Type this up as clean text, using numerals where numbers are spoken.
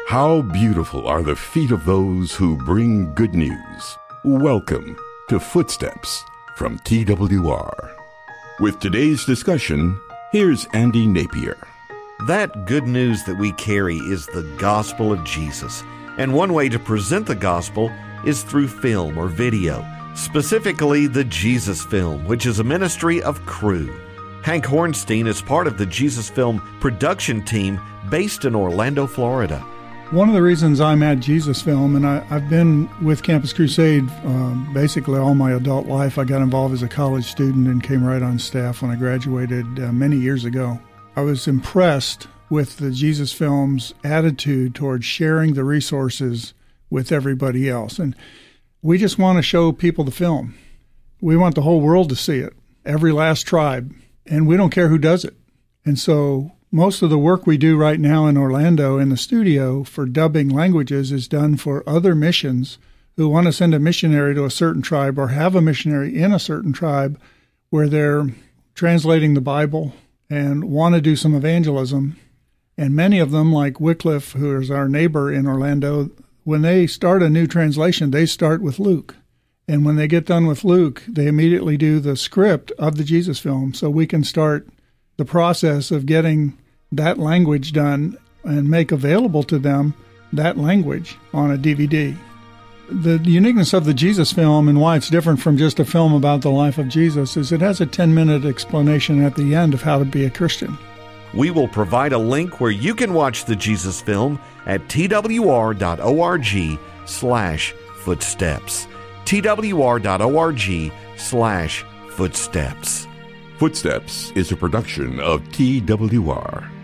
How beautiful are the feet of those who bring good news. Welcome to Footsteps from TWR. With today's discussion, here's Andy Napier. That good news that we carry is the gospel of Jesus. And one way to present the gospel is through film or video, specifically the Jesus Film, which is a ministry of Cru. Hank Hornstein is part of the Jesus Film production team based in Orlando, Florida. One of the reasons I'm at Jesus Film, and I've been with Campus Crusade basically all my adult life. I got involved as a college student and came right on staff when I graduated many years ago. I was impressed with the Jesus Film's attitude towards sharing the resources with everybody else. And we just want to show people the film. We want the whole world to see it, every last tribe, and we don't care who does it. And so most of the work we do right now in Orlando in the studio for dubbing languages is done for other missions who want to send a missionary to a certain tribe or have a missionary in a certain tribe where they're translating the Bible and want to do some evangelism. And many of them, like Wycliffe, who is our neighbor in Orlando, when they start a new translation, they start with Luke. And when they get done with Luke, they immediately do the script of the Jesus Film so we can start the process of getting that language done and make available to them that language on a DVD. The uniqueness of the Jesus Film and why it's different from just a film about the life of Jesus is it has a 10-minute explanation at the end of how to be a Christian. We will provide a link where you can watch the Jesus Film at twr.org/footsteps. twr.org/footsteps. Footsteps is a production of TWR.